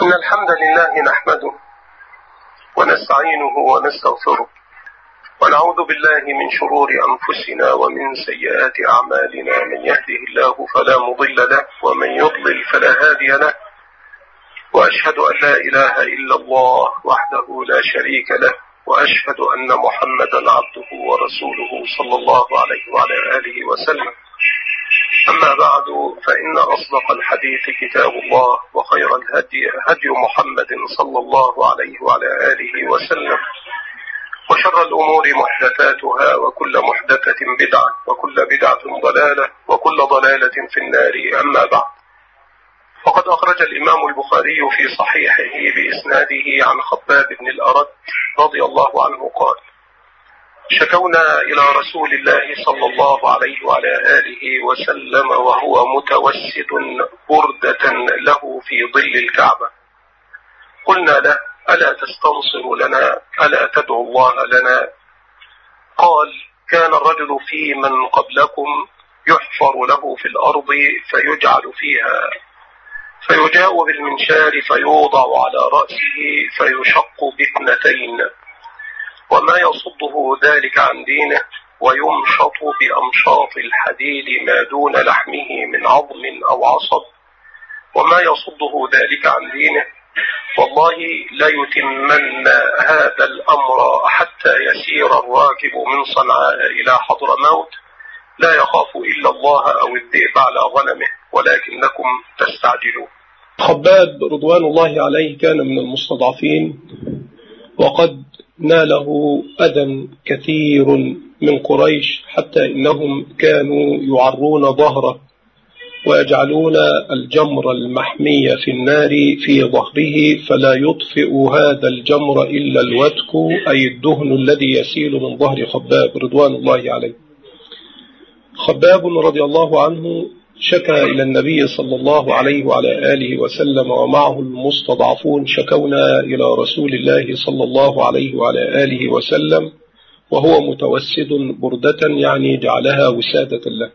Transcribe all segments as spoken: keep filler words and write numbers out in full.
إن الحمد لله نحمده ونستعينه ونستغفره ونعوذ بالله من شرور أنفسنا ومن سيئات أعمالنا. من يهده الله فلا مضل له ومن يضلل فلا هادي له، وأشهد أن لا إله إلا الله وحده لا شريك له، وأشهد أن محمدا عبده ورسوله صلى الله عليه وعلى آله وسلم. أما بعد، فإن أصدق الحديث كتاب الله، وخير الهدي هدي محمد صلى الله عليه وعلى آله وسلم، وشر الأمور محدثاتها، وكل محدثة بدعة، وكل بدعة ضلالة، وكل ضلالة في النار. أما بعد، فقد أخرج الإمام البخاري في صحيحه بإسناده عن خباب بن الأرد رضي الله عنه قال: شكونا إلى رسول الله صلى الله عليه وعلى آله وسلم وهو متوسد بردة له في ظل الكعبة. قلنا له: ألا تستنصر لنا؟ ألا تدعو الله لنا؟ قال: كان الرجل في من قبلكم يحفر له في الأرض فيجعل فيها، فيجاء بالمنشار فيوضع على رأسه فيشق باثنتين، وما يصده ذلك عن دينه، ويمشط بأمشاط الحديد ما دون لحمه من عظم أو عصب، وما يصده ذلك عن دينه. والله لا يتمن هذا الأمر حتى يسير الراكب من صنعاء إلى حضرموت لا يخاف إلا الله أو الذئب على غنمه، ولكنكم تستعجلون. خباب رضوان الله عليه كان من المستضعفين، وقد ناله أذى كثير من قريش، حتى إنهم كانوا يعرون ظهره ويجعلون الجمر المحمي في النار في ظهره، فلا يطفئ هذا الجمر إلا الوتك، أي الدهن الذي يسيل من ظهر خباب رضوان الله عليه. خباب رضي الله عنه شكى إلى النبي صلى الله عليه وعلى آله وسلم ومعه المستضعفون: شكونا إلى رسول الله صلى الله عليه وعلى آله وسلم وهو متوسد بردة، يعني جعلها وسادة له.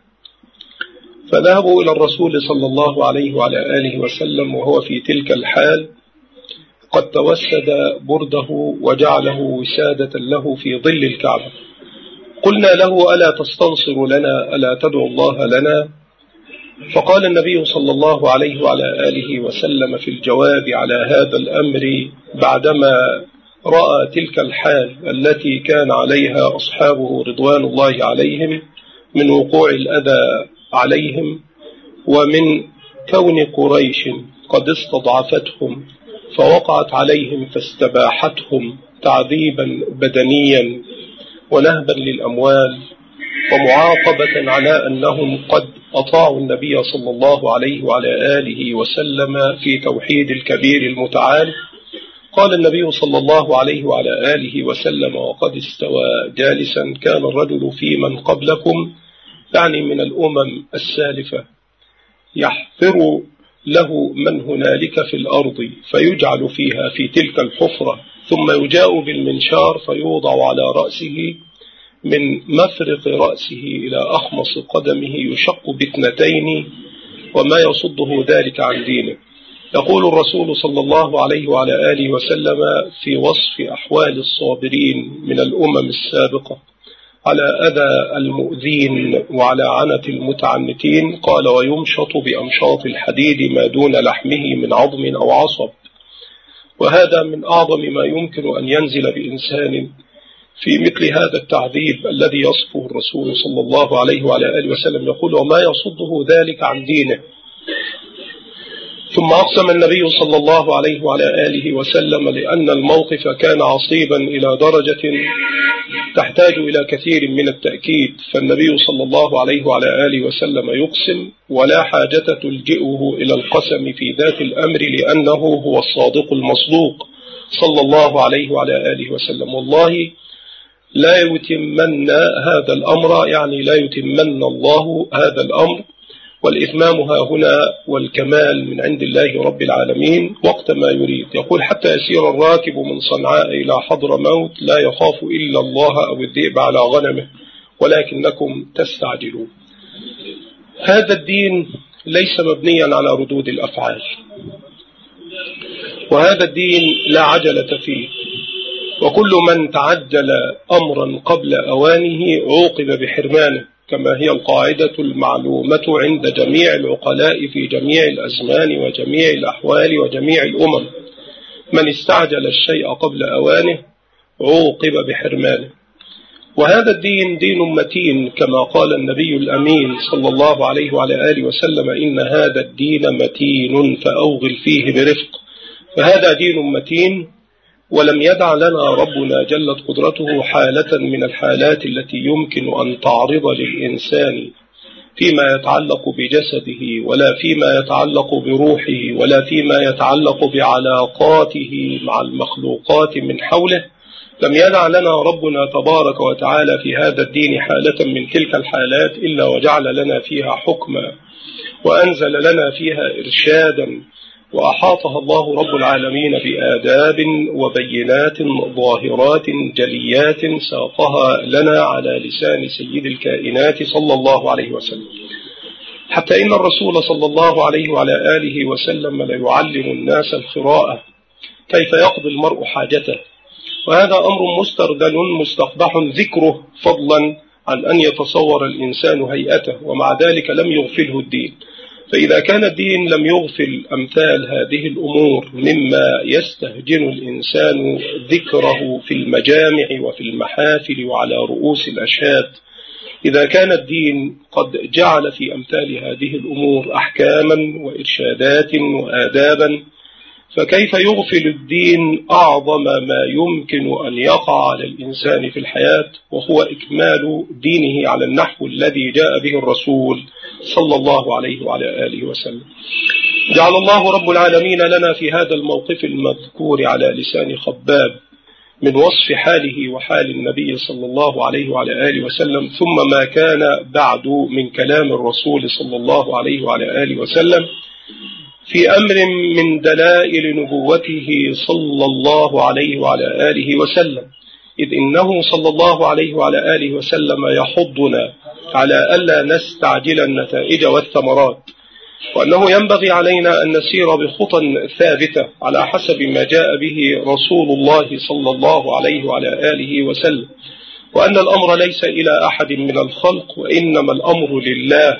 فذهبوا إلى الرسول صلى الله عليه وعلى آله وسلم وهو في تلك الحال قد توسد برده وجعله وسادة له في ظل الكعبة. قلنا له: ألا تستنصر لنا؟ ألا تدعو الله لنا؟ فقال النبي صلى الله عليه وعلى آله وسلم في الجواب على هذا الأمر، بعدما رأى تلك الحال التي كان عليها أصحابه رضوان الله عليهم من وقوع الأذى عليهم، ومن كون قريش قد استضعفتهم فوقعت عليهم فاستباحتهم تعذيبا بدنيا ونهبا للأموال، ومعاقبة على أنهم قد أطاعوا النبي صلى الله عليه وعلى آله وسلم في توحيد الكبير المتعال. قال النبي صلى الله عليه وعلى آله وسلم وقد استوى جالسا: كان الرجل في من قبلكم، يعني من الأمم السالفة، يحفر له من هنالك في الأرض فيجعل فيها في تلك الحفرة، ثم يجاء بالمنشار فيوضع على رأسه، من مفرق رأسه إلى أخمص قدمه يشق باثنتين، وما يصده ذلك عن دينه. يقول الرسول صلى الله عليه وعلى آله وسلم في وصف أحوال الصابرين من الأمم السابقة على أذى المؤذين وعلى عنة المتعنتين، قال: ويمشط بأمشاط الحديد ما دون لحمه من عظم أو عصب. وهذا من أعظم ما يمكن أن ينزل بإنسان في مثل هذا التعذيب الذي يصفه الرسول صلى الله عليه وعلى آله وسلم. يقول: وما يصده ذلك عن دينه. ثم أقسم النبي صلى الله عليه وعلى آله وسلم، لأن الموقف كان عصيبا إلى درجة تحتاج إلى كثير من التأكيد، فالنبي صلى الله عليه وعلى آله وسلم يقسم، ولا حاجة تلجئه إلى القسم في ذات الأمر، لأنه هو الصادق المصدوق صلى الله عليه وعلى آله وسلم. والله لا يتمن هذا الأمر، يعني لا يتمن الله هذا الأمر، والإتمام ها هنا والكمال من عند الله رب العالمين وقت ما يريد. يقول: حتى يسير الراكب من صنعاء إلى حضرموت لا يخاف إلا الله أو الذئب على غنمه، ولكنكم تستعجلون. هذا الدين ليس مبنيا على ردود الأفعال، وهذا الدين لا عجلة فيه، وكل من تعجل أمرا قبل أوانه عوقب بحرمانه، كما هي القاعدة المعلومة عند جميع العقلاء في جميع الأزمان وجميع الأحوال وجميع الأمم: من استعجل الشيء قبل أوانه عوقب بحرمانه. وهذا الدين دين متين، كما قال النبي الأمين صلى الله عليه وعلى آله وسلم: إن هذا الدين متين فأوغل فيه برفق. فهذا دين متين، ولم يدع لنا ربنا جلت قدرته حالة من الحالات التي يمكن أن تعرض للإنسان فيما يتعلق بجسده، ولا فيما يتعلق بروحه، ولا فيما يتعلق بعلاقاته مع المخلوقات من حوله. لم يدع لنا ربنا تبارك وتعالى في هذا الدين حالة من تلك الحالات إلا وجعل لنا فيها حكما، وأنزل لنا فيها إرشادا، وأحاطها الله رب العالمين بآداب وبينات ظاهرات جليات ساقها لنا على لسان سيد الكائنات صلى الله عليه وسلم، حتى إن الرسول صلى الله عليه وعلى آله وسلم ليعلم الناس القراءة، كيف يقضي المرء حاجته. وهذا أمر مستردل مستقبح ذكره، فضلا عن أن يتصور الإنسان هيئته، ومع ذلك لم يغفله الدين. فإذا كان الدين لم يغفل أمثال هذه الأمور مما يستهجن الإنسان ذكره في المجامع وفي المحافل وعلى رؤوس الأشهاد، إذا كان الدين قد جعل في أمثال هذه الأمور أحكاما وإرشادات وآدابا، فكيف يغفل الدين أعظم ما يمكن أن يقع على الإنسان في الحياة، وهو إكمال دينه على النحو الذي جاء به الرسول صلى الله عليه وعلى آله وسلم. جعل الله رب العالمين لنا في هذا الموقف المذكور على لسان خباب من وصف حاله وحال النبي صلى الله عليه وعلى آله وسلم، ثم ما كان بعد من كلام الرسول صلى الله عليه وعلى آله وسلم في أمر من دلائل نبوته صلى الله عليه وعلى آله وسلم، إذ إنه صلى الله عليه وعلى آله وسلم يحضنا على ألا نستعجل النتائج والثمرات، وأنه ينبغي علينا أن نسير بخطى ثابتة على حسب ما جاء به رسول الله صلى الله عليه وعلى آله وسلم، وأن الأمر ليس إلى أحد من الخلق، وإنما الأمر لله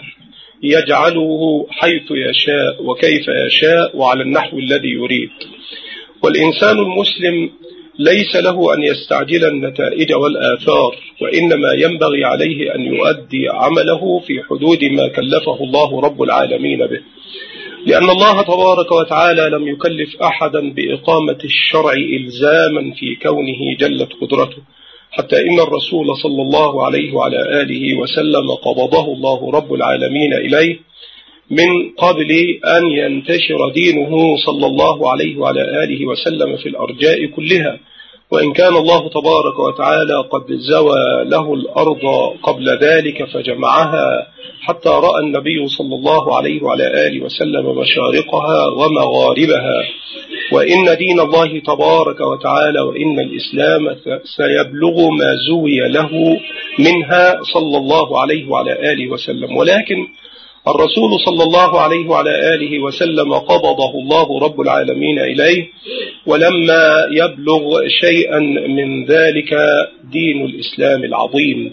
يجعله حيث يشاء وكيف يشاء وعلى النحو الذي يريد. والإنسان المسلم ليس له أن يستعجل النتائج والآثار، وإنما ينبغي عليه أن يؤدي عمله في حدود ما كلفه الله رب العالمين به، لأن الله تبارك وتعالى لم يكلف أحدا بإقامة الشرع إلزاما في كونه جلت قدرته، حتى إن الرسول صلى الله عليه وعلى آله وسلم قبضه الله رب العالمين إليه من قبل أن ينتشر دينه صلى الله عليه وعلى آله وسلم في الأرجاء كلها، وإن كان الله تبارك وتعالى قد زوى له الأرض قبل ذلك فجمعها حتى رأى النبي صلى الله عليه وعلى آله وسلم مشارقها ومغاربها، وإن دين الله تبارك وتعالى وإن الإسلام سيبلغ ما زوي له منها صلى الله عليه وعلى آله وسلم. ولكن الرسول صلى الله عليه وعلى آله وسلم قبضه الله رب العالمين إليه، ولما يبلغ شيئا من ذلك دين الإسلام العظيم.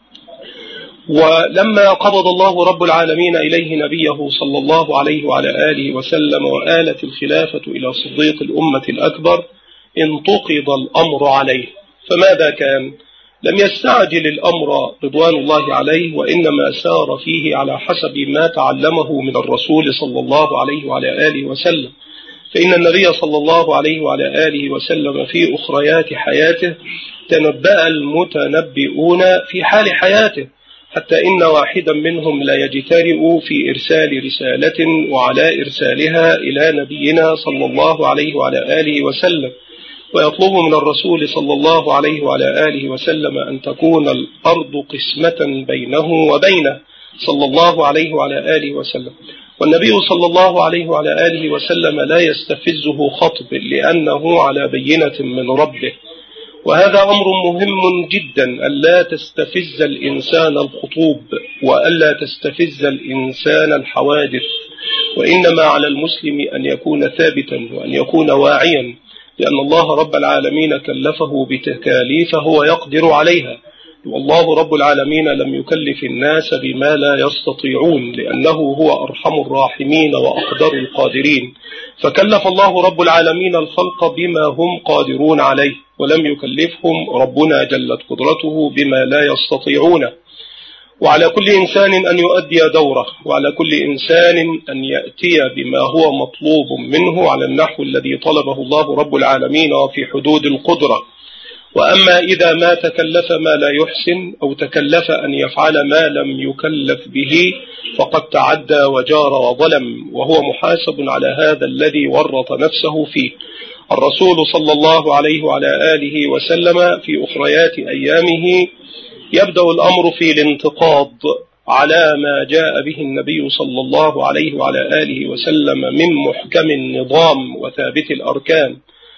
ولما قبض الله رب العالمين إليه نبيه صلى الله عليه وعلى آله وسلم وآلت الخلافة إلى صديق الأمة الأكبر، انتقض الأمر عليه. فماذا كان؟ لم يستعجل الأمر رضوان الله عليه، وإنما سار فيه على حسب ما تعلمه من الرسول صلى الله عليه وعلى آله وسلم. فإن النبي صلى الله عليه وعلى آله وسلم في أخريات حياته تنبأ المتنبئون في حال حياته، حتى إن واحدا منهم لا يجترئ في إرسال رسالة وعلى إرسالها إلى نبينا صلى الله عليه وعلى آله وسلم، ويطلب من الرسول صلى الله عليه وعلى آله وسلم أن تكون الأرض قسمة بينه وبينه صلى الله عليه وعلى آله وسلم. والنبي صلى الله عليه وعلى آله وسلم لا يستفزه خطب، لأنه على بينة من ربه. وهذا أمر مهم جدا، ألا تستفز الإنسان الخطوب، وألا تستفز الإنسان الحوادث، وإنما على المسلم أن يكون ثابتا وأن يكون واعيا، لأن الله رب العالمين كلفه بتكاليف هو يقدر عليها، والله رب العالمين لم يكلف الناس بما لا يستطيعون، لأنه هو أرحم الراحمين وأقدر القادرين، فكلف الله رب العالمين الخلق بما هم قادرون عليه، ولم يكلفهم ربنا جلت قدرته بما لا يستطيعون. وعلى كل إنسان أن يؤدي دوره، وعلى كل إنسان أن يأتي بما هو مطلوب منه على النحو الذي طلبه الله رب العالمين وفي حدود القدرة. وأما إذا ما تكلف ما لا يحسن أو تكلف أن يفعل ما لم يكلف به فقد تعدى وجار وظلم، وهو محاسب على هذا الذي ورط نفسه فيه. الرسول صلى الله عليه وعلى آله وسلم في أخريات أيامه يبدأ الأمر في الانتقاض على ما جاء به النبي صلى الله عليه وعلى آله وسلم من محكم النظام وثابت الأركان،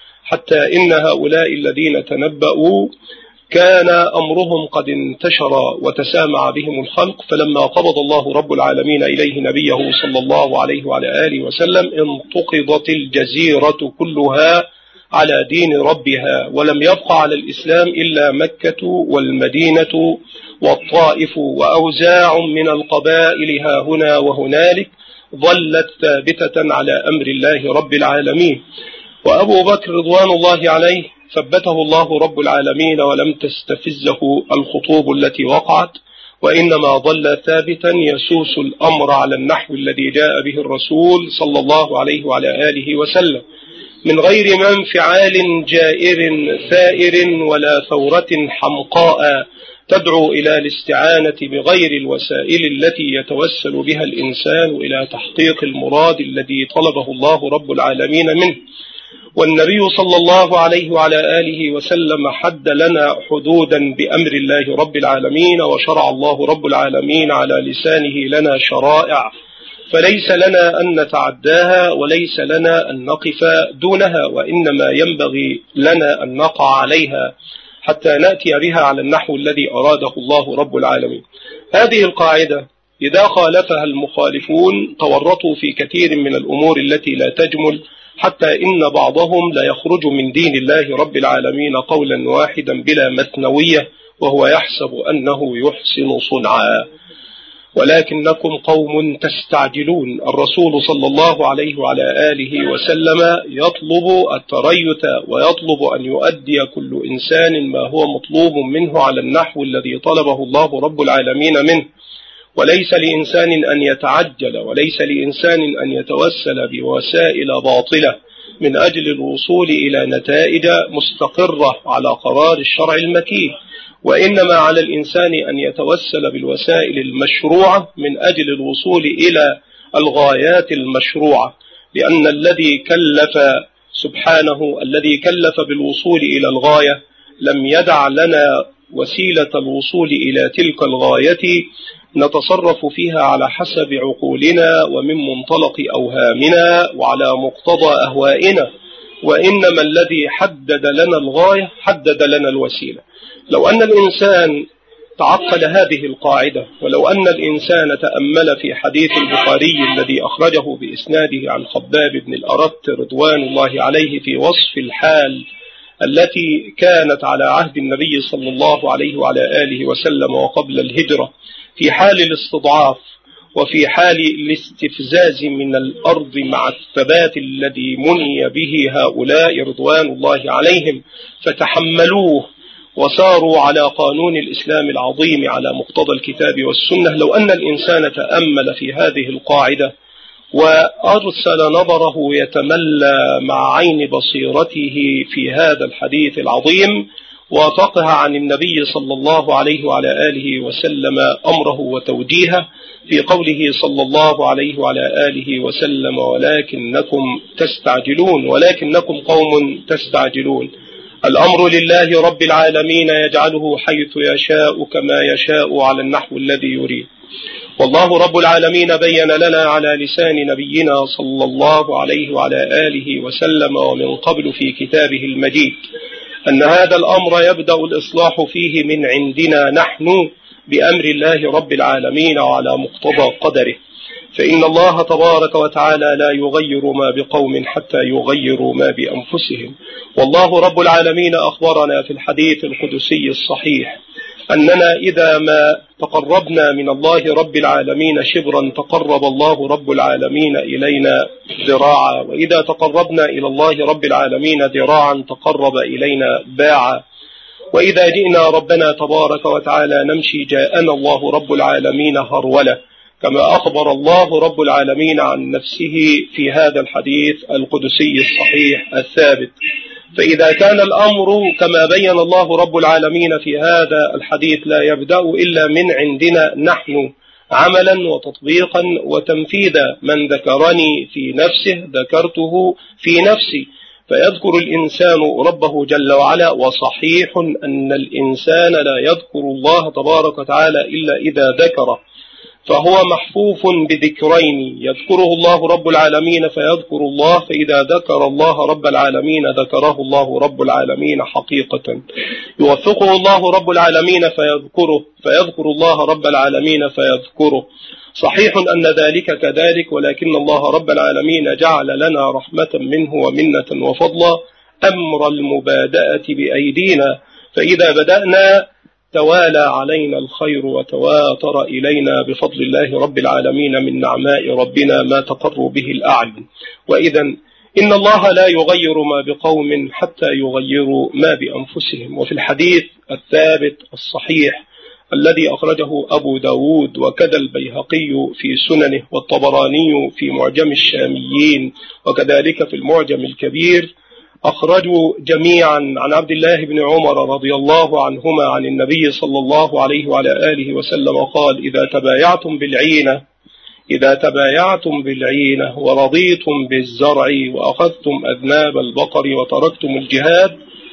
حتى إن هؤلاء الذين تنبأوا كان أمرهم قد انتشر وتسامع بهم الخلق، فلما قبض الله رب العالمين إليه نبيه صلى الله عليه وعلى آله وسلم انتقضت الجزيرة كلها على دين ربها، ولم يبق على الإسلام إلا مكة والمدينة والطائف وأوزاع من القبائل ها هنا وهنالك ظلت ثابتة على أمر الله رب العالمين. وأبو بكر رضوان الله عليه ثبته الله رب العالمين ولم تستفزه الخطوب التي وقعت، وإنما ظل ثابتا يسوس الأمر على النحو الذي جاء به الرسول صلى الله عليه وعلى آله وسلم، من غير ما انفعال جائر ثائر ولا ثورة حمقاء تدعو إلى الاستعانة بغير الوسائل التي يتوسل بها الإنسان إلى تحقيق المراد الذي طلبه الله رب العالمين منه. والنبي صلى الله عليه وعلى آله وسلم حد لنا حدودا بأمر الله رب العالمين، وشرع الله رب العالمين على لسانه لنا شرائع، فليس لنا أن نتعداها وليس لنا أن نقف دونها، وإنما ينبغي لنا أن نقع عليها حتى نأتي بها على النحو الذي أراده الله رب العالمين. هذه القاعدة إذا خالفها المخالفون تورطوا في كثير من الأمور التي لا تجمل، حتى إن بعضهم لا يخرج من دين الله رب العالمين قولا واحدا بلا مثنوية وهو يحسب أنه يحسن صنعا. ولكنكم قوم تستعجلون. الرسول صلى الله عليه وعلى آله وسلم يطلب التريث ويطلب أن يؤدي كل إنسان ما هو مطلوب منه على النحو الذي طلبه الله رب العالمين منه، وليس لإنسان أن يتعجل، وليس لإنسان أن يتوسل بوسائل باطلة من أجل الوصول إلى نتائج مستقرة على قرار الشرع المكين، وإنما على الإنسان أن يتوسل بالوسائل المشروعة من أجل الوصول إلى الغايات المشروعة، لأن الذي كلف سبحانه الذي كلف بالوصول إلى الغاية لم يدع لنا وسيلة الوصول إلى تلك الغاية نتصرف فيها على حسب عقولنا ومن منطلق أوهامنا وعلى مقتضى أهوائنا، وإنما الذي حدد لنا الغاية حدد لنا الوسيلة. لو أن الإنسان تعقل هذه القاعدة، ولو أن الإنسان تأمل في حديث البخاري الذي أخرجه بإسناده عن خباب بن الأرت رضوان الله عليه في وصف الحال التي كانت على عهد النبي صلى الله عليه وعلى آله وسلم وقبل الهجرة، في حال الاستضعاف وفي حال الاستفزاز من الأرض مع الثبات الذي مني به هؤلاء رضوان الله عليهم فتحملوه وساروا على قانون الإسلام العظيم على مقتضى الكتاب والسنة. لو أن الإنسان تأمل في هذه القاعدة وأرسل نظره يتملى مع عين بصيرته في هذا الحديث العظيم وفقه عن النبي صلى الله عليه وعلى آله وسلم أمره وتوجيهه في قوله صلى الله عليه وعلى آله وسلم ولكنكم تستعجلون، ولكنكم قوم تستعجلون. الأمر لله رب العالمين يجعله حيث يشاء كما يشاء على النحو الذي يريد. والله رب العالمين بين لنا على لسان نبينا صلى الله عليه وعلى آله وسلم ومن قبل في كتابه المجيد أن هذا الأمر يبدأ الإصلاح فيه من عندنا نحن بأمر الله رب العالمين وعلى مقتضى قدره. فإن الله تبارك وتعالى لا يغير ما بقوم حتى يغيروا ما بأنفسهم. والله رب العالمين أخبرنا في الحديث القدسي الصحيح أننا إذا ما تقربنا من الله رب العالمين شبرا تقرب الله رب العالمين إلينا ذراعا، وإذا تقربنا إلى الله رب العالمين ذراعا تقرب إلينا باعا، وإذا جئنا ربنا تبارك وتعالى نمشي جاءنا الله رب العالمين هرولة، كما أخبر الله رب العالمين عن نفسه في هذا الحديث القدسي الصحيح الثابت. فإذا كان الأمر كما بين الله رب العالمين في هذا الحديث لا يبدأ إلا من عندنا نحن عملا وتطبيقا وتنفيذا، من ذكرني في نفسه ذكرته في نفسي، فيذكر الإنسان ربه جل وعلا. وصحيح أن الإنسان لا يذكر الله تبارك وتعالى إلا إذا ذكره، فهو محفوف بذكرين، يذكره الله رب العالمين فيذكر الله، فإذا ذكر الله رب العالمين ذكره الله رب العالمين حقيقة، يوفقه الله رب العالمين فيذكره فيذكر الله رب العالمين فيذكره. صحيح أن ذلك كذلك، ولكن الله رب العالمين جعل لنا رحمة منه ومنة وفضلا أمر المبادئة بأيدينا، فإذا بدأنا توالى علينا الخير وتواتر إلينا بفضل الله رب العالمين من نعماء ربنا ما تقر به الأعين. وإذا إن الله لا يغير ما بقوم حتى يغيروا ما بأنفسهم. وفي الحديث الثابت الصحيح الذي أخرجه أبو داود وكذا البيهقي في سننه والطبراني في معجم الشاميين وكذلك في المعجم الكبير، أخرجوا جميعا عن عبد الله بن عمر رضي الله عنهما عن النبي صلى الله عليه وعلى آله وسلم قال: إذا تبايعتم بالعينة إذا تبايعتم بالعينة ورضيتم بالزرع وأخذتم أذناب البقر وتركتم الجهاد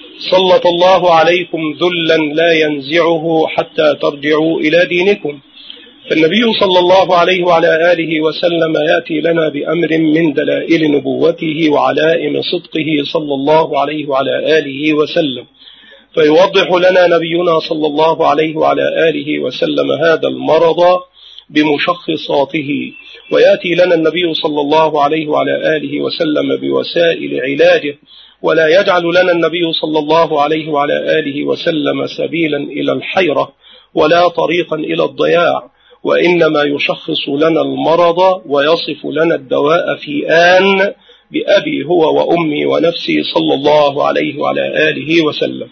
سلط الله عليكم ذلا لا ينزعه حتى ترجعوا إلى دينكم. فالنبي صلى الله عليه وعلى آله وسلم يأتي لنا بأمر من دلائل نبوته وعلائم صدقه صلى الله عليه وعلى آله وسلم، فيوضح لنا نبينا صلى الله عليه وعلى آله وسلم هذا المرض بمشخصاته، ويأتي لنا النبي صلى الله عليه وعلى آله وسلم بوسائل علاجه، ولا يجعل لنا النبي صلى الله عليه وعلى آله وسلم سبيلا إلى الحيرة ولا طريقا إلى الضياع، وإنما يشخص لنا المرض ويصف لنا الدواء في آن بأبي هو وأمي ونفسي صلى الله عليه وعلى آله وسلم.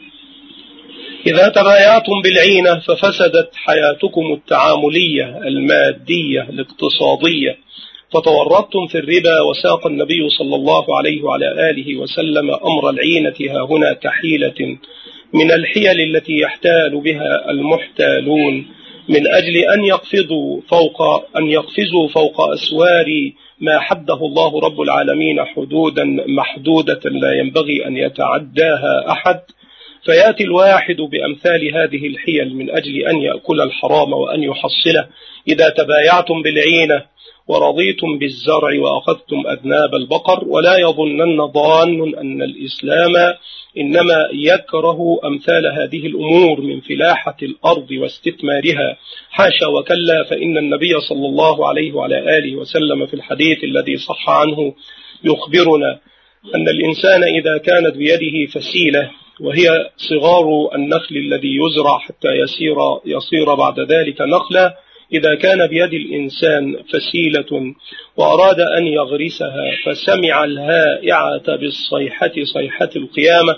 إذا تبايعتم بالعينة ففسدت حياتكم التعاملية المادية الاقتصادية، فتورطتم في الربا، وساق النبي صلى الله عليه وعلى آله وسلم أمر العينة ها هنا كحيلة من الحيل التي يحتال بها المحتالون من أجل أن يقفزوا فوق أن يقفزوا فوق أسوار ما حده الله رب العالمين حدودا محدودة لا ينبغي أن يتعداها أحد، فيأتي الواحد بأمثال هذه الحيل من أجل أن يأكل الحرام وأن يحصله. إذا تبايعتم بالعينة ورضيتم بالزرع وأخذتم أذناب البقر. ولا يظنن ضان أن الإسلام إنما يكره أمثال هذه الأمور من فلاحة الأرض واستثمارها، حاشا وكلا، فإن النبي صلى الله عليه وعلى آله وسلم في الحديث الذي صح عنه يخبرنا أن الإنسان إذا كانت بيده فسيلة، وهي صغار النخل الذي يزرع حتى يصير يصير بعد ذلك نخلا، إذا كان بيد الإنسان فسيلة وأراد أن يغرسها فسمع الهائعة بالصيحة صيحة القيامة،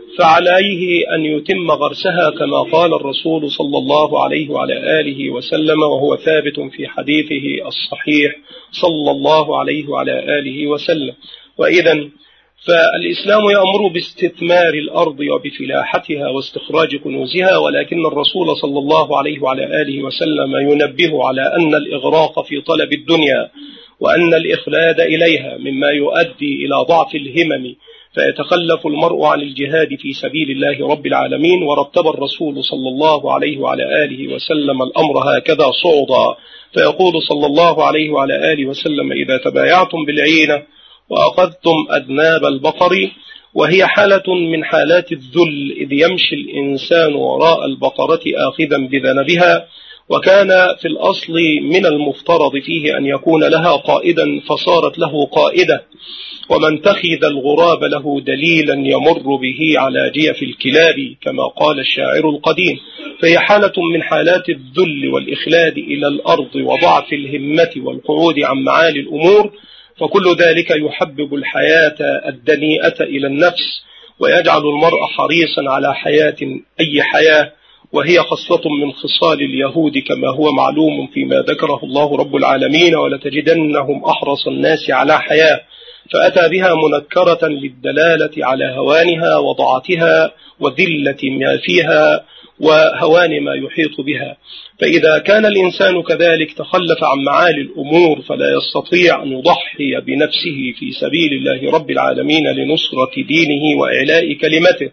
فعليه أن يتم غرسها كما قال الرسول صلى الله عليه وعلى آله وسلم، وهو ثابت في حديثه الصحيح صلى الله عليه وعلى آله وسلم. وإذا فالإسلام يأمر باستثمار الأرض وبفلاحتها واستخراج كنوزها، ولكن الرسول صلى الله عليه وعلى آله وسلم ينبه على أن الإغراق في طلب الدنيا وأن الإخلاد إليها مما يؤدي إلى ضعف الهمم، فيتخلف المرء عن الجهاد في سبيل الله رب العالمين. ورتب الرسول صلى الله عليه وعلى آله وسلم الأمر هكذا صعدا، فيقول صلى الله عليه وعلى آله وسلم: إذا تبايعتم بالعينة وأخذتم أذناب البقر، وهي حالة من حالات الذل، إذ يمشي الإنسان وراء البقرة آخذا بذنبها، وكان في الأصل من المفترض فيه أن يكون لها قائدا فصارت له قائدة، ومن اتخذ الغراب له دليلا يمر به على جيف الكلاب كما قال الشاعر القديم. فهي حالة من حالات الذل والإخلاد إلى الأرض وضعف الهمة والقعود عن معالي الأمور، فكل ذلك يحبب الحياة الدنيئة إلى النفس ويجعل المرء حريصا على حياة أي حياة، وهي خصلة من خصال اليهود كما هو معلوم فيما ذكره الله رب العالمين: ولتجدنهم أحرص الناس على حياة، فأتى بها منكرة للدلالة على هوانها وضعتها وذلة ما فيها وهوان ما يحيط بها. فإذا كان الإنسان كذلك تخلف عن معالي الأمور فلا يستطيع أن يضحي بنفسه في سبيل الله رب العالمين لنصرة دينه وإعلاء كلمته.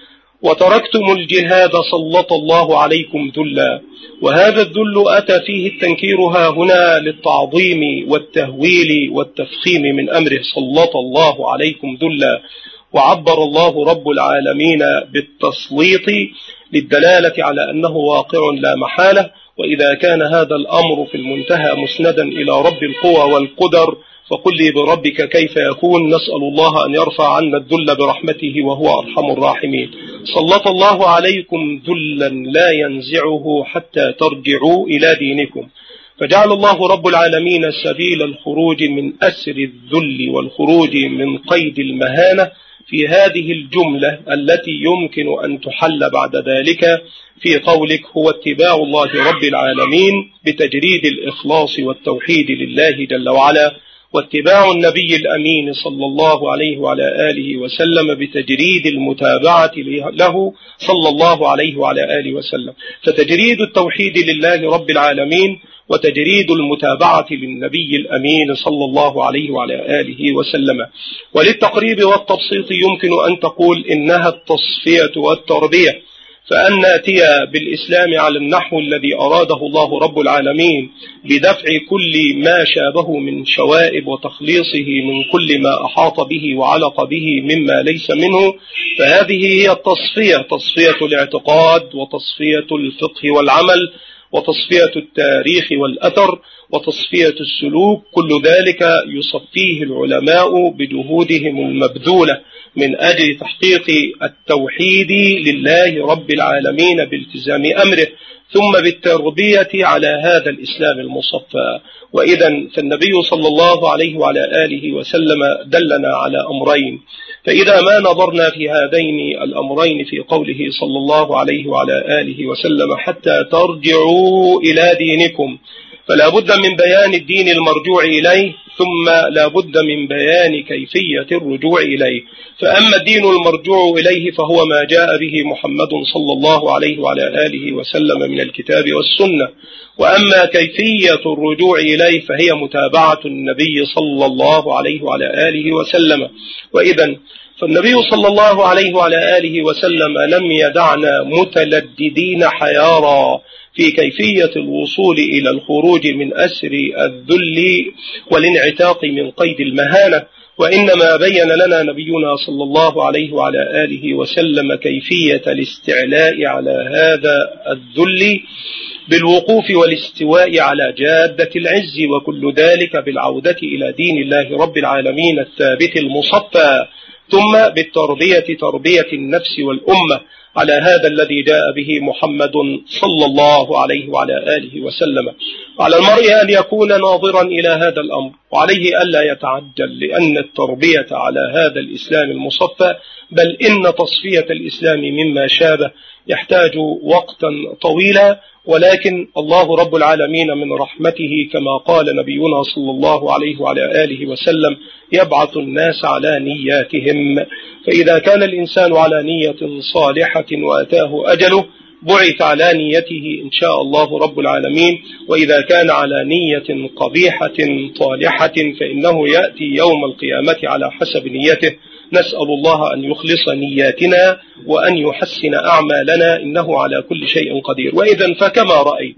وتركتم الجهاد سلط الله عليكم ذلا، وهذا الذل أتى فيه التنكير ها هنا للتعظيم والتهويل والتفخيم من أمره، سلط الله عليكم ذلا. وعبر الله رب العالمين بالتسليط للدلالة على أنه واقع لا محالة. وإذا كان هذا الأمر في المنتهى مسندا إلى رب القوى والقدر فقل لي بربك كيف يكون. نسأل الله أن يرفع عنا الذل برحمته وهو أرحم الراحمين. سلط الله عليكم ذلا لا ينزعه حتى ترجعوا إلى دينكم، فجعل الله رب العالمين سبيل الخروج من أسر الذل والخروج من قيد المهانة في هذه الجملة التي يمكن أن تحل بعد ذلك في قولك: هو اتباع الله رب العالمين بتجريد الإخلاص والتوحيد لله جل وعلا، واتباع النبي الأمين صلى الله عليه وعلى آله وسلم بتجريد المتابعة له صلى الله عليه وعلى آله وسلم. فتجريد التوحيد لله رب العالمين وتجريد المتابعة للنبي الأمين صلى الله عليه وعلى آله وسلم. وللتقريب والتبسيط يمكن أن تقول إنها التصفية والتربية، فأن نأتي بالإسلام على النحو الذي أراده الله رب العالمين بدفع كل ما شابه من شوائب وتخليصه من كل ما أحاط به وعلق به مما ليس منه، فهذه هي التصفية، تصفية الاعتقاد وتصفية الفقه والعمل وتصفية التاريخ والأثر وتصفية السلوك. كل ذلك يصفيه العلماء بجهودهم المبذولة من أجل تحقيق التوحيد لله رب العالمين بالتزام أمره، ثم بالتربية على هذا الإسلام المصفى. وإذا فالنبي صلى الله عليه وعلى آله وسلم دلنا على أمرين، فإذا ما نظرنا في هذين الأمرين في قوله صلى الله عليه وعلى آله وسلم: حتى ترجعوا إلى دينكم، فلا بد من بيان الدين المرجوع إليه، ثم لا بد من بيان كيفية الرجوع إليه. فأما الدين المرجوع إليه فهو ما جاء به محمد صلى الله عليه وعلى آله وسلم من الكتاب والسنة، وأما كيفية الرجوع إليه فهي متابعة النبي صلى الله عليه وعلى آله وسلم. وإذا فالنبي صلى الله عليه وعلى آله وسلم لم يدعنا متلددين حيارى في كيفية الوصول إلى الخروج من أسر الذل والانعتاق من قيد المهانة، وإنما بين لنا نبينا صلى الله عليه وعلى آله وسلم كيفية الاستعلاء على هذا الذل بالوقوف والاستواء على جادة العز، وكل ذلك بالعودة إلى دين الله رب العالمين الثابت المصفى، ثم بالتربية تربية النفس والأمة على هذا الذي جاء به محمد صلى الله عليه وعلى آله وسلم. على المرء أن يكون ناظرا إلى هذا الأمر، وعليه ألا يتعجل، لأن التربية على هذا الإسلام المصفى بل إن تصفية الإسلام مما شابه يحتاج وقتا طويلا، ولكن الله رب العالمين من رحمته كما قال نبينا صلى الله عليه وعلى آله وسلم: يبعث الناس على نياتهم. فإذا كان الإنسان على نية صالحة وأتاه أجله بعث على نيته إن شاء الله رب العالمين، وإذا كان على نية قبيحة طالحة فإنه يأتي يوم القيامة على حسب نيته. نسأل الله أن يخلص نياتنا وأن يحسن أعمالنا، إنه على كل شيء قدير. وإذا فكما رأيت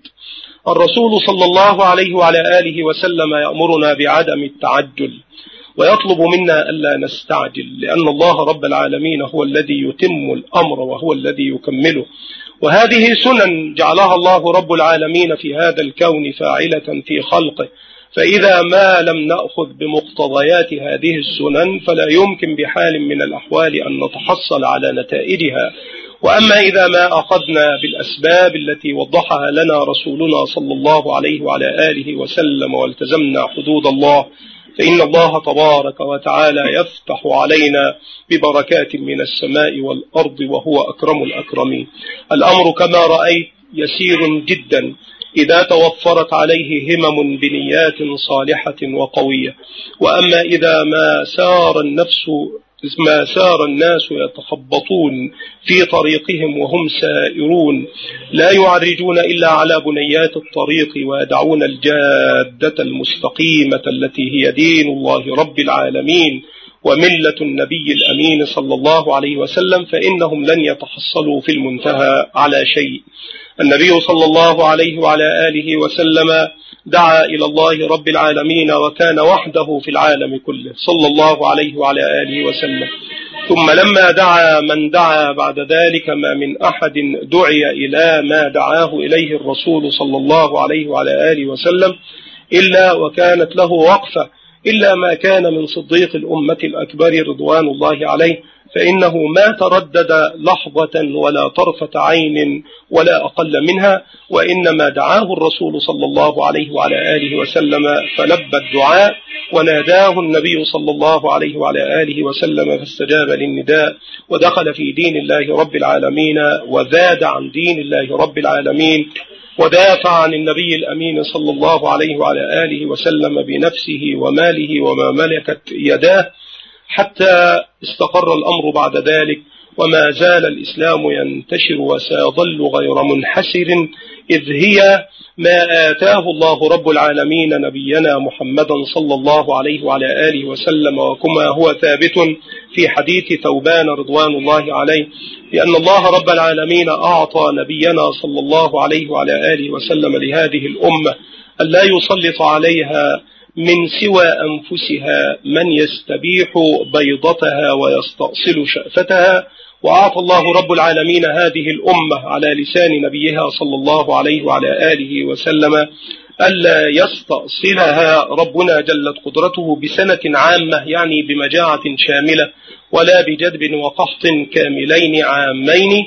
الرسول صلى الله عليه وعلى آله وسلم يأمرنا بعدم التعجل ويطلب منا ألا نستعجل، لأن الله رب العالمين هو الذي يتم الأمر وهو الذي يكمله. وهذه سنن جعلها الله رب العالمين في هذا الكون فاعلة في خلقه، فإذا ما لم نأخذ بمقتضيات هذه السنن فلا يمكن بحال من الأحوال أن نتحصل على نتائجها. وأما إذا ما أخذنا بالأسباب التي وضحها لنا رسولنا صلى الله عليه وعلى آله وسلم والتزمنا حدود الله، فإن الله تبارك وتعالى يفتح علينا ببركات من السماء والأرض وهو أكرم الأكرمين. الأمر كما رأيت يسير جدا إذا توفرت عليه همم بنيات صالحة وقوية. وأما إذا ما سار النفس ما سار الناس يتخبطون في طريقهم وهم سائرون لا يعرجون إلا على بنيات الطريق ويدعون الجادة المستقيمة التي هي دين الله رب العالمين وملة النبي الأمين صلى الله عليه وسلم، فإنهم لن يتحصلوا في المنتهى على شيء. النبي صلى الله عليه وعلى آله وسلم دعا إلى الله رب العالمين وكان وحده في العالم كله صلى الله عليه وعلى آله وسلم، ثم لما دعا من دعا بعد ذلك ما من أحد دعي إلى ما دعاه إليه الرسول صلى الله عليه وعلى آله وسلم إلا وكانت له وقفة، إلا ما كان من صديق الأمة الأكبر رضوان الله عليه، فإنه ما تردد لحظة ولا طرفة عين ولا أقل منها، وإنما دعاه الرسول صلى الله عليه وعلى آله وسلم فلبى الدعاء وناداه النبي صلى الله عليه وعلى آله وسلم فاستجاب للنداء ودخل في دين الله رب العالمين وزاد عن دين الله رب العالمين ودافع عن النبي الأمين صلى الله عليه وعلى آله وسلم بنفسه وماله وما ملكت يداه حتى استقر الأمر بعد ذلك، وما زال الإسلام ينتشر وسيظل غير منحسر، إذ هي ما آتاه الله رب العالمين نبينا محمدا صلى الله عليه وعلى آله وسلم، وكما هو ثابت في حديث ثوبان رضوان الله عليه، لأن الله رب العالمين أعطى نبينا صلى الله عليه وعلى آله وسلم لهذه الأمة أن لا يسلط عليها من سوى أنفسها من يستبيح بيضتها ويستأصل شأفتها، وأعطى الله رب العالمين هذه الأمة على لسان نبيها صلى الله عليه وعلى آله وسلم ألا يستأصلها ربنا جلت قدرته بسنة عامة، يعني بمجاعة شاملة، ولا بجدب وقحط كاملين عامين،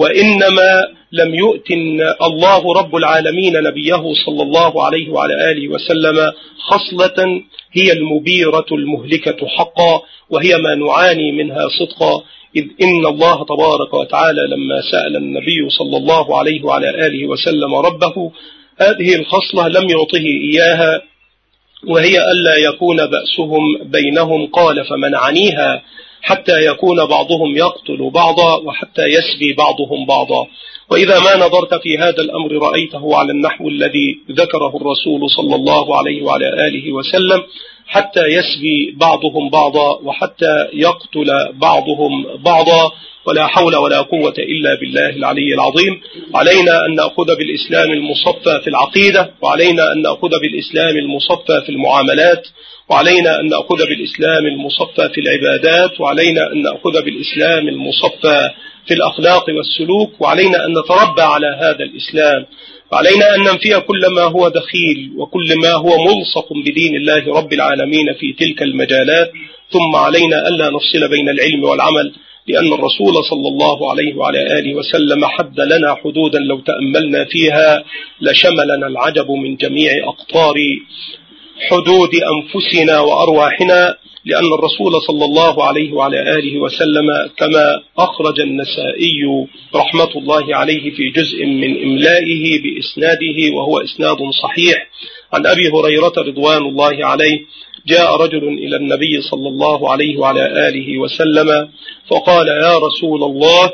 وإنما لم يؤتن الله رب العالمين نبيه صلى الله عليه وعلى آله وسلم خصلة هي المبيرة المهلكة حقا، وهي ما نعاني منها صدقا، إذ إن الله تبارك وتعالى لما سأل النبي صلى الله عليه وعلى آله وسلم ربه هذه الخصلة لم يعطه إياها، وهي ألا يكون بأسهم بينهم، قال فمنعنيها حتى يكون بعضهم يقتل بعضا وحتى يسبي بعضهم بعضا. وإذا ما نظرت في هذا الأمر رأيته على النحو الذي ذكره الرسول صلى الله عليه وعلى آله وسلم، حتى يسبي بعضهم بعضا وحتى يقتل بعضهم بعضا، ولا حول ولا قوة إلا بالله العلي العظيم. علينا أن نأخذ بالإسلام المصفى في العقيدة، وعلينا أن نأخذ بالإسلام المصفى في المعاملات، وعلينا أن نأخذ بالإسلام المصفى في العبادات، وعلينا أن نأخذ بالإسلام المصفى في الأخلاق والسلوك، وعلينا أن نتربى على هذا الإسلام، وعلينا أن ننفي كل ما هو دخيل وكل ما هو ملصق بدين الله رب العالمين في تلك المجالات. ثم علينا ألا نفصل بين العلم والعمل، لأن الرسول صلى الله عليه وعلى آله وسلم حد لنا حدودا لو تأملنا فيها لشملنا العجب من جميع أقطار حدود أنفسنا وأرواحنا، لأن الرسول صلى الله عليه وعلى آله وسلم كما أخرج النسائي رحمة الله عليه في جزء من إملائه بإسناده وهو إسناد صحيح عن أبي هريرة رضوان الله عليه، جاء رجل إلى النبي صلى الله عليه وعلى آله وسلم فقال يا رسول الله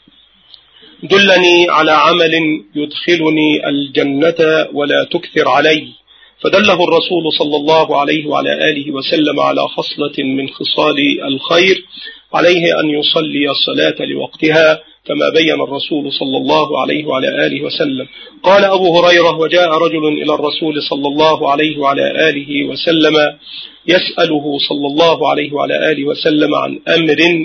دلني على عمل يدخلني الجنة ولا تكثر علي، فدله الرسول صلى الله عليه وعلى آله وسلم على خصلة من خصال الخير، عليه أن يصلي الصلاة لوقتها كما بين الرسول صلى الله عليه وعلى آله وسلم. قال أبو هريرة وجاء رجل إلى الرسول صلى الله عليه وعلى آله وسلم يسأله صلى الله عليه وعلى آله وسلم عن أمر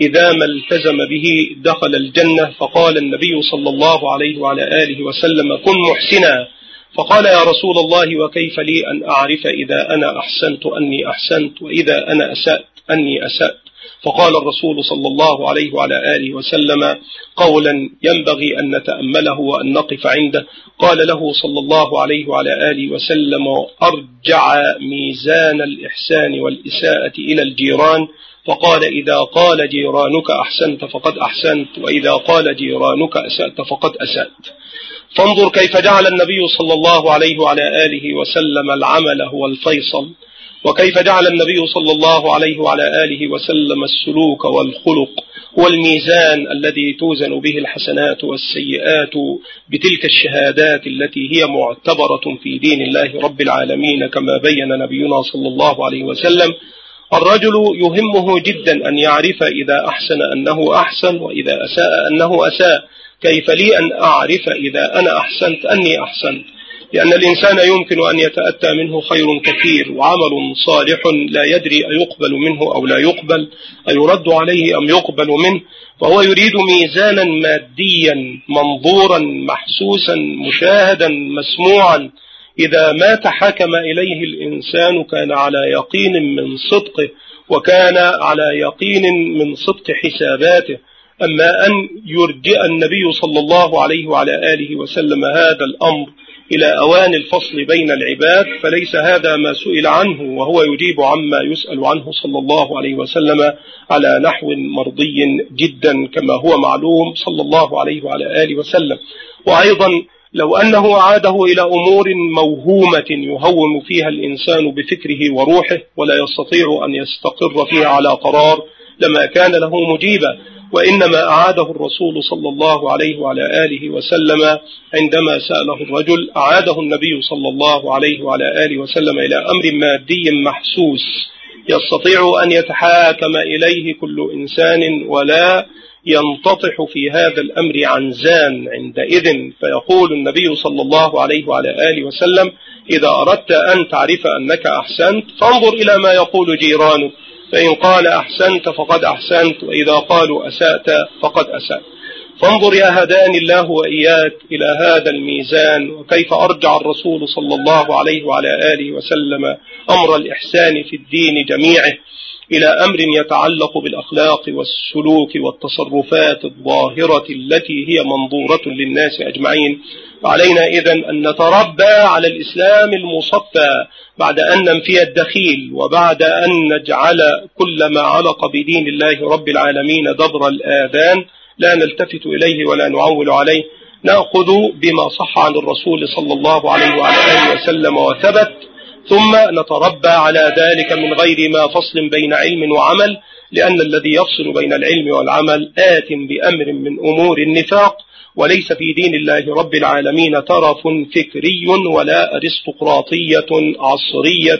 إذا ما التزم به دخل الجنة. فقال النبي صلى الله عليه وعلى آله وسلم: كن محسنا. فقال: يا رسول الله وكيف لي أن أعرف إذا أنا أحسنت أني أحسنت وإذا أنا أسأت أني أسأت؟ فقال الرسول صلى الله عليه وعلى آله وسلم قولا ينبغي أن نتأمله وأن نقف عنده. قال له صلى الله عليه وعلى آله وسلم: أرجع ميزان الإحسان والإساءة إلى الجيران. فقال: إذا قال جيرانك أحسنت فقد أحسنت، وإذا قال جيرانك أسأت فقد أسأت. فانظر كيف جعل النبي صلى الله عليه وعلى آله وسلم العمل هو الفيصل، وكيف جعل النبي صلى الله عليه وعلى آله وسلم السلوك والخلق هو الميزان الذي توزن به الحسنات والسيئات بتلك الشهادات التي هي معتبرة في دين الله رب العالمين، كما بين نبينا صلى الله عليه وسلم. الرجل يهمه جدا أن يعرف إذا أحسن أنه أحسن وإذا أساء أنه أساء. كيف لي أن أعرف إذا أنا أحسنت أني أحسنت؟ لأن الإنسان يمكن أن يتأتى منه خير كثير وعمل صالح لا يدري أيقبل منه أو لا يقبل، أيرد عليه أم يقبل منه، فهو يريد ميزانا ماديا منظورا محسوسا مشاهدا مسموعا. إذا ما تحاكم إليه الإنسان كان على يقين من صدقه وكان على يقين من صدق حساباته. أما أن يرجئ النبي صلى الله عليه وعلى آله وسلم هذا الأمر إلى أوان الفصل بين العباد فليس هذا ما سئل عنه، وهو يجيب عما يسأل عنه صلى الله عليه وسلم على نحو مرضي جدا كما هو معلوم صلى الله عليه وعلى آله وسلم. وأيضا لو أنه عاده إلى أمور موهومة يهوم فيها الإنسان بفكره وروحه ولا يستطيع أن يستقر فيها على قرار لما كان له مجيبا، وإنما أعاده الرسول صلى الله عليه وعلى آله وسلم عندما سأله الرجل أعاده النبي صلى الله عليه وعلى آله وسلم إلى أمر مادي محسوس يستطيع أن يتحاكم إليه كل إنسان ولا ينتطح في هذا الأمر عنزان عندئذ. فيقول النبي صلى الله عليه وعلى آله وسلم: إذا أردت أن تعرف أنك أحسنت فانظر إلى ما يقول جيرانك، فإن قال أحسنت فقد أحسنت، وإذا قالوا أسأت فقد أسأت. فانظر يا هداني الله وإياك إلى هذا الميزان، وكيف أرجع الرسول صلى الله عليه وعلى آله وسلم أمر الإحسان في الدين جميعه إلى أمر يتعلق بالأخلاق والسلوك والتصرفات الظاهرة التي هي منظورة للناس أجمعين. وعلينا إذن أن نتربى على الإسلام المصفى بعد أن ننفي الدخيل، وبعد أن نجعل كل ما علق بدين الله رب العالمين دبر الآذان لا نلتفت إليه ولا نعول عليه، نأخذ بما صح عن الرسول صلى الله عليه وعلى آله وسلم وثبت، ثم نتربى على ذلك من غير ما فصل بين علم وعمل، لأن الذي يفصل بين العلم والعمل آت بأمر من أمور النفاق، وليس في دين الله رب العالمين طرف فكري ولا أرستقراطية عصرية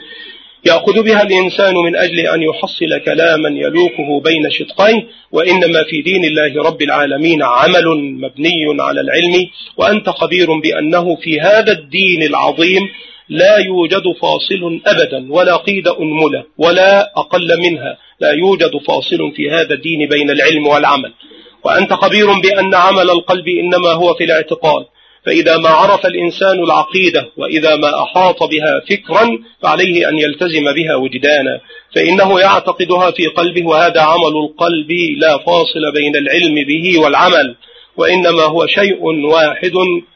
يأخذ بها الإنسان من أجل أن يحصل كلاما يلوكه بين شدقين، وإنما في دين الله رب العالمين عمل مبني على العلم. وأنت خبير بأنه في هذا الدين العظيم لا يوجد فاصل أبدا ولا قيد أنملة ولا أقل منها، لا يوجد فاصل في هذا الدين بين العلم والعمل. وأنت خبير بأن عمل القلب إنما هو في الاعتقاد، فإذا ما عرف الإنسان العقيدة وإذا ما أحاط بها فكرا فعليه أن يلتزم بها وجدانا، فإنه يعتقدها في قلبه، وهذا عمل القلب لا فاصل بين العلم به والعمل، وإنما هو شيء واحد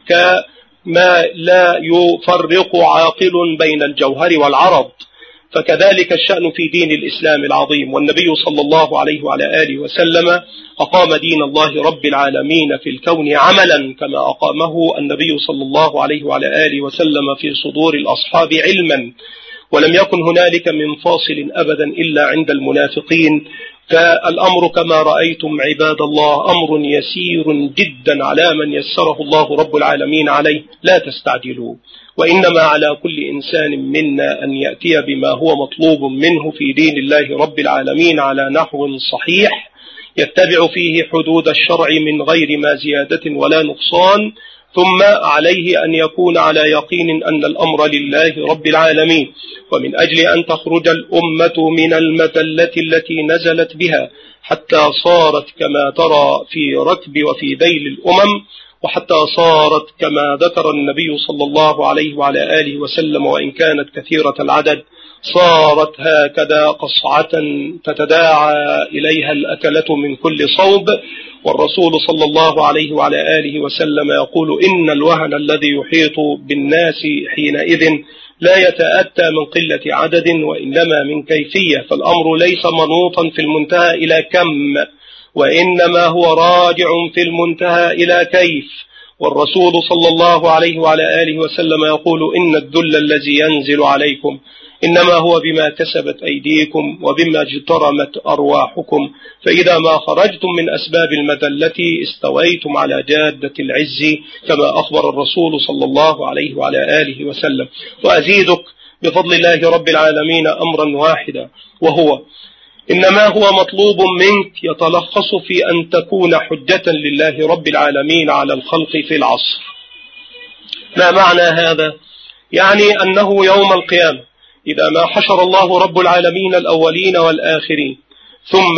كما لا يفرق عاقل بين الجوهر والعرض. فكذلك الشأن في دين الإسلام العظيم، والنبي صلى الله عليه وعلى آله وسلم أقام دين الله رب العالمين في الكون عملا كما أقامه النبي صلى الله عليه وعلى آله وسلم في صدور الأصحاب علما، ولم يكن هنالك من فاصل أبدا إلا عند المنافقين. فالأمر كما رأيتم عباد الله أمر يسير جدا على من يسره الله رب العالمين عليه، لا تستعجلوا، وإنما على كل إنسان منا أن يأتي بما هو مطلوب منه في دين الله رب العالمين على نحو صحيح يتبع فيه حدود الشرع من غير ما زيادة ولا نقصان، ثم عليه أن يكون على يقين أن الأمر لله رب العالمين. ومن أجل أن تخرج الأمة من المذلة التي نزلت بها حتى صارت كما ترى في ركب وفي ذيل الأمم، وحتى صارت كما ذكر النبي صلى الله عليه وعلى آله وسلم وإن كانت كثيرة العدد، صارت هكذا قصعة تتداعى إليها الأكلة من كل صوب. والرسول صلى الله عليه وعلى آله وسلم يقول إن الوهن الذي يحيط بالناس حينئذ لا يتأتى من قلة عدد وإنما من كيفية، فالأمر ليس منوطا في المنتهى إلى كم، وإنما هو راجع في المنتهى إلى كيف. والرسول صلى الله عليه وعلى آله وسلم يقول إن الذل الذي ينزل عليكم إنما هو بما كسبت أيديكم وبما اجترمت أرواحكم، فإذا ما خرجتم من أسباب المذلة استويتم على جادة العز كما أخبر الرسول صلى الله عليه وعلى آله وسلم. وأزيدك بفضل الله رب العالمين أمرا واحدا، وهو إنما هو مطلوب منك يتلخص في أن تكون حجة لله رب العالمين على الخلق في العصر. ما معنى هذا؟ يعني أنه يوم القيامة إذا ما حشر الله رب العالمين الأولين والآخرين، ثم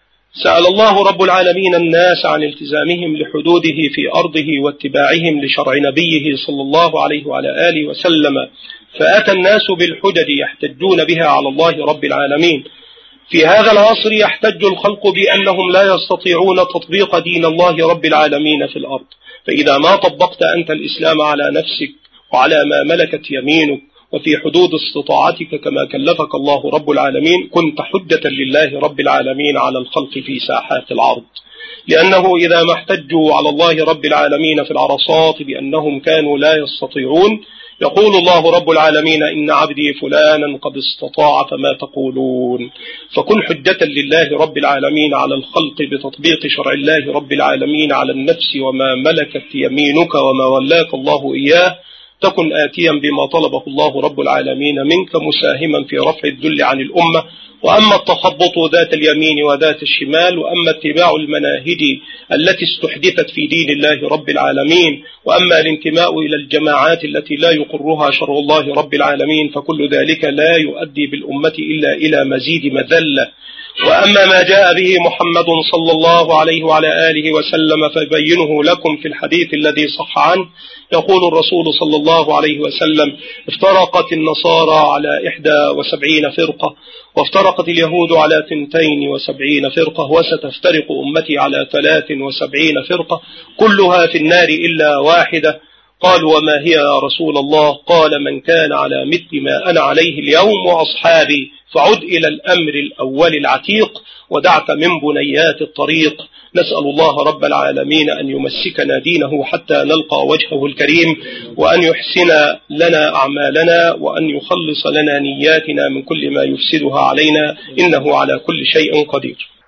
سأل الله رب العالمين الناس عن التزامهم لحدوده في أرضه واتباعهم لشرع نبيه صلى الله عليه وعلى آله وسلم، فأتى الناس بالحجج يحتجون بها على الله رب العالمين. في هذا العصر يحتج الخلق بأنهم لا يستطيعون تطبيق دين الله رب العالمين في الأرض، فإذا ما طبقت أنت الإسلام على نفسك وعلى ما ملكت يمينك وفي حدود استطاعتك كما كلفك الله رب العالمين، كنت حجة لله رب العالمين على الخلق في ساحات العرض. لأنه إذا ما احتجوا على الله رب العالمين في العرصات بأنهم كانوا لا يستطيعون، يقول الله رب العالمين إن عبدي فلانا قد استطاع فما تقولون. فكن حجة لله رب العالمين على الخلق بتطبيق شرع الله رب العالمين على النفس وما ملكت يمينك وما ولاك الله إياه، تكن آتيا بما طلبه الله رب العالمين منك، مساهما في رفع الذل عن الأمة. وأما التخبط ذات اليمين وذات الشمال، وأما اتباع المناهج التي استحدثت في دين الله رب العالمين، وأما الانتماء إلى الجماعات التي لا يقرها شرع الله رب العالمين، فكل ذلك لا يؤدي بالأمة إلا إلى مزيد مذلة. وأما ما جاء به محمد صلى الله عليه وعلى آله وسلم فيبينه لكم في الحديث الذي صح عنه، يقول الرسول صلى الله عليه وسلم افترقت النصارى على إحدى وسبعين فرقة، وافترقت اليهود على ثنتين وسبعين فرقة، وستفترق أمتي على ثلاث وسبعين فرقة كلها في النار إلا واحدة. قالوا وما هي يا رسول الله؟ قال من كان على مثل ما أنا عليه اليوم وأصحابي، فعد إلى الأمر الأول العتيق ودعت من بنيات الطريق. نسأل الله رب العالمين أن يمسكنا دينه حتى نلقى وجهه الكريم، وأن يحسن لنا أعمالنا، وأن يخلص لنا نياتنا من كل ما يفسدها علينا، إنه على كل شيء قدير.